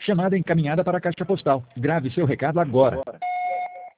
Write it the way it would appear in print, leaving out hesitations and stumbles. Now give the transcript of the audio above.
Chamada encaminhada para a caixa postal. Grave seu recado agora.